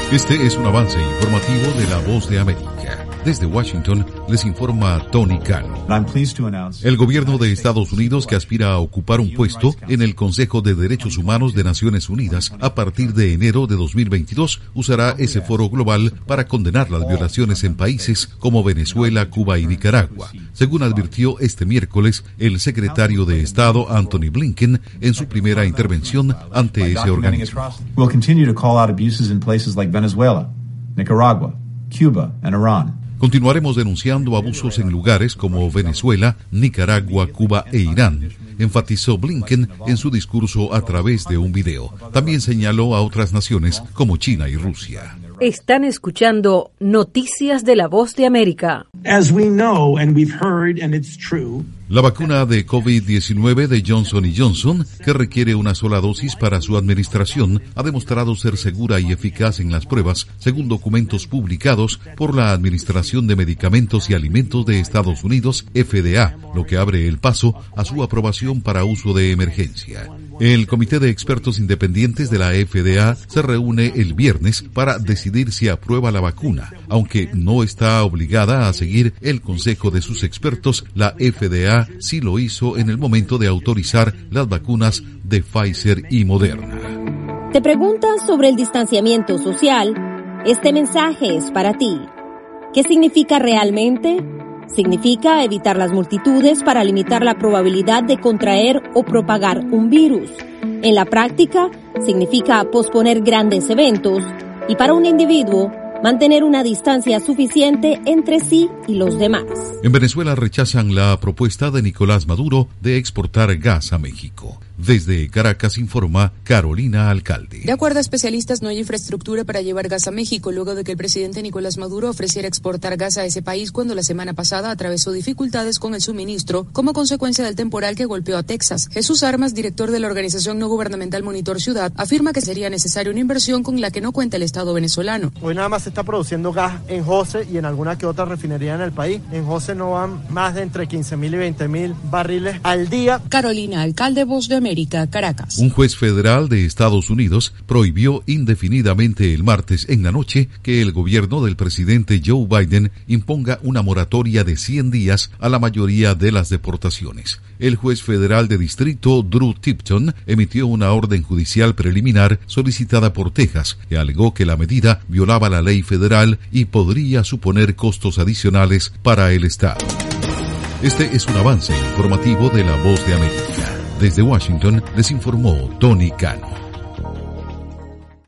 Este es un avance informativo de La Voz de América. Desde Washington les informa Tony Cano. El gobierno de Estados Unidos, que aspira a ocupar un puesto en el Consejo de Derechos Humanos de Naciones Unidas a partir de enero de 2022, usará ese foro global para condenar las violaciones en países como Venezuela, Cuba y Nicaragua, según advirtió este miércoles el secretario de Estado Antony Blinken en su primera intervención ante ese organismo. We'll continue to call out abuses in places like Venezuela, Nicaragua, Cuba and Iran. Continuaremos denunciando abusos en lugares como Venezuela, Nicaragua, Cuba e Irán, enfatizó Blinken en su discurso a través de un video. También señaló a otras naciones como China y Rusia. Están escuchando Noticias de La Voz de América. As we know and we've heard and it's true. La vacuna de COVID-19 de Johnson & Johnson, que requiere una sola dosis para su administración, ha demostrado ser segura y eficaz en las pruebas, según documentos publicados por la Administración de Medicamentos y Alimentos de Estados Unidos, FDA, lo que abre el paso a su aprobación para uso de emergencia. El Comité de Expertos Independientes de la FDA se reúne el viernes para decidir si aprueba la vacuna. Aunque no está obligada a seguir el consejo de sus expertos, la FDA sí lo hizo en el momento de autorizar las vacunas de Pfizer y Moderna. ¿Te preguntas sobre el distanciamiento social? Este mensaje es para ti. ¿Qué significa realmente? Significa evitar las multitudes para limitar la probabilidad de contraer o propagar un virus. En la práctica, significa posponer grandes eventos y para un individuo, mantener una distancia suficiente entre sí y los demás. En Venezuela rechazan la propuesta de Nicolás Maduro de exportar gas a México. Desde Caracas informa Carolina Alcalde. De acuerdo a especialistas, no hay infraestructura para llevar gas a México luego de que el presidente Nicolás Maduro ofreciera exportar gas a ese país cuando la semana pasada atravesó dificultades con el suministro como consecuencia del temporal que golpeó a Texas. Jesús Armas, director de la organización no gubernamental Monitor Ciudad, afirma que sería necesaria una inversión con la que no cuenta el Estado venezolano. Hoy nada más se está produciendo gas en José y en alguna que otra refinería en el país. En José no van más de entre 15.000 y 20.000 barriles al día. Carolina Alcalde, Voz de América, Caracas. Un juez federal de Estados Unidos prohibió indefinidamente el martes en la noche que el gobierno del presidente Joe Biden imponga una moratoria de 100 días a la mayoría de las deportaciones. El juez federal de distrito Drew Tipton emitió una orden judicial preliminar solicitada por Texas que alegó que la medida violaba la ley federal y podría suponer costos adicionales para el Estado. Este es un avance informativo de La Voz de América. Desde Washington les informó Tony Cano.